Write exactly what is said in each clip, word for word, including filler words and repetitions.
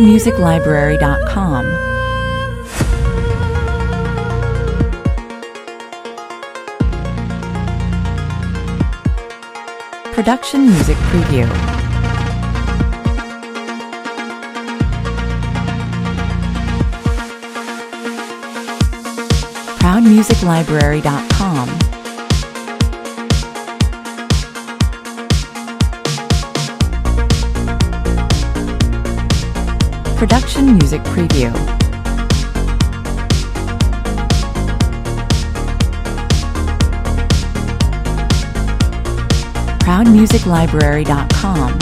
proud music library dot com. Production Music Preview. proud music library dot com. Production Music Preview. proud music library dot com.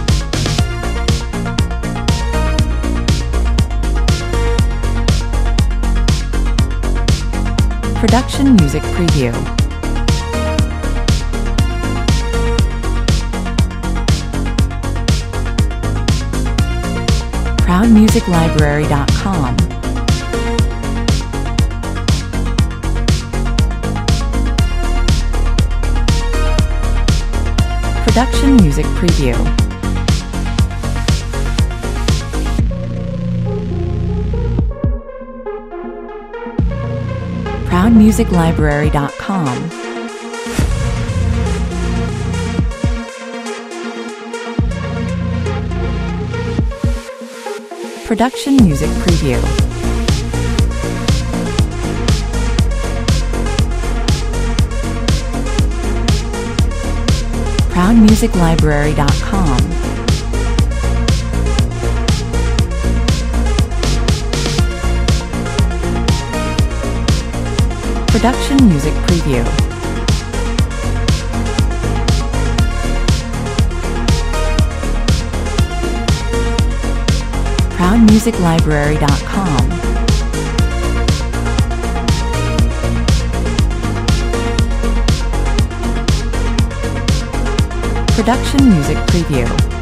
Production Music Preview. proud music library dot com. Production Music Preview. proud music library dot com. Production Music Preview. proud music library dot com. Production Music Preview. proud music library dot com. Production Music Preview.